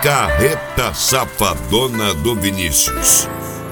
Carreta Safadona do Vinícius.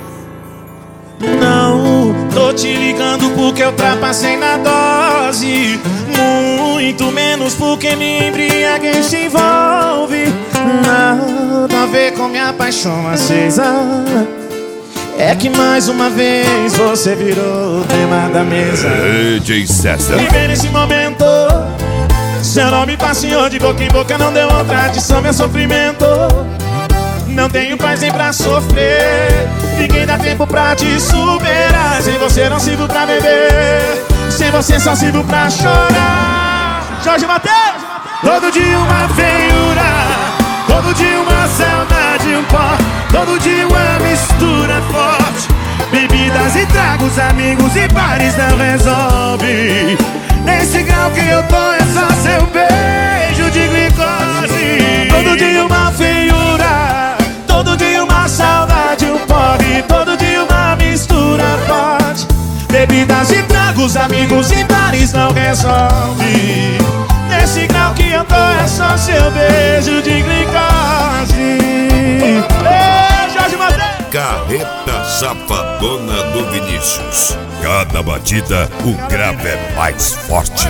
Não, tô te ligando porque eu trapacei na dose. Muito menos porque me embriaguei se envolve. Nada a ver com minha paixão acesa. É que mais uma vez você virou o tema da mesa. DJ César. Viver nesse momento, seu nome passeou de boca em boca, não deu outra adição, meu sofrimento. Não tenho paz nem pra sofrer, ninguém dá tempo pra te superar. Sem você não sirvo pra beber, sem você só sirvo pra chorar. Jorge Mateus! Todo dia uma feiura, todo dia uma saudade, um pó. Todo dia uma mistura forte, bebidas e tragos, amigos e bares não resolve. Nesse grau que eu tô é só seu beijo de glicose. Todo dia uma feiura, todo dia uma saudade, um porre. Todo dia uma mistura forte, bebidas e tragos, amigos e bares não resolve. Nesse grau que eu tô é só seu beijo de glicose. Jorge Mateus! Carreta Safadona do Vinícius. Cada batida, o grave é mais forte.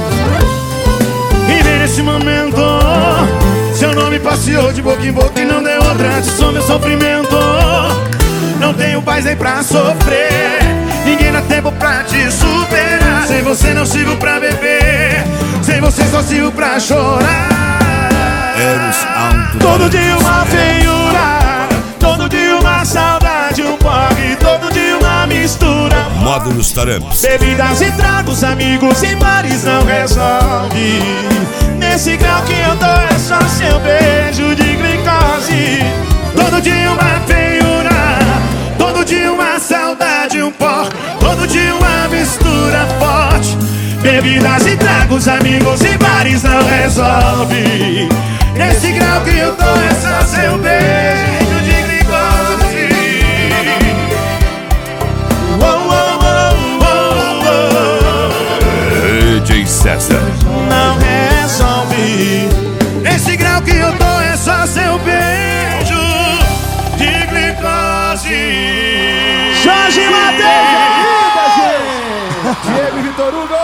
E nesse momento, seu nome passeou de boca em boca e não deu outra adição, meu sofrimento. Não tenho paz nem pra sofrer, ninguém dá tempo pra te superar. Sem você não sirvo pra beber, sem você só sirvo pra chorar. Todo dia uma feiura, todo dia uma saudade, um porre. Todo dia uma mistura. Módulos Taramps. Bebidas e tragos, amigos e bares não resolve. Nesse grau que eu tô é só seu beijo de glicose. Todo dia uma feiura, todo dia uma saudade, um pó. Todo dia uma mistura forte, bebidas e tragos, amigos e bares não resolve. Nesse grau que eu tô é só seu beijo de glicose. DJ César. Não resolve. Nesse grau que eu tô é só seu beijo de glicose. Jorge Mateus! Diego e Vitor Hugo.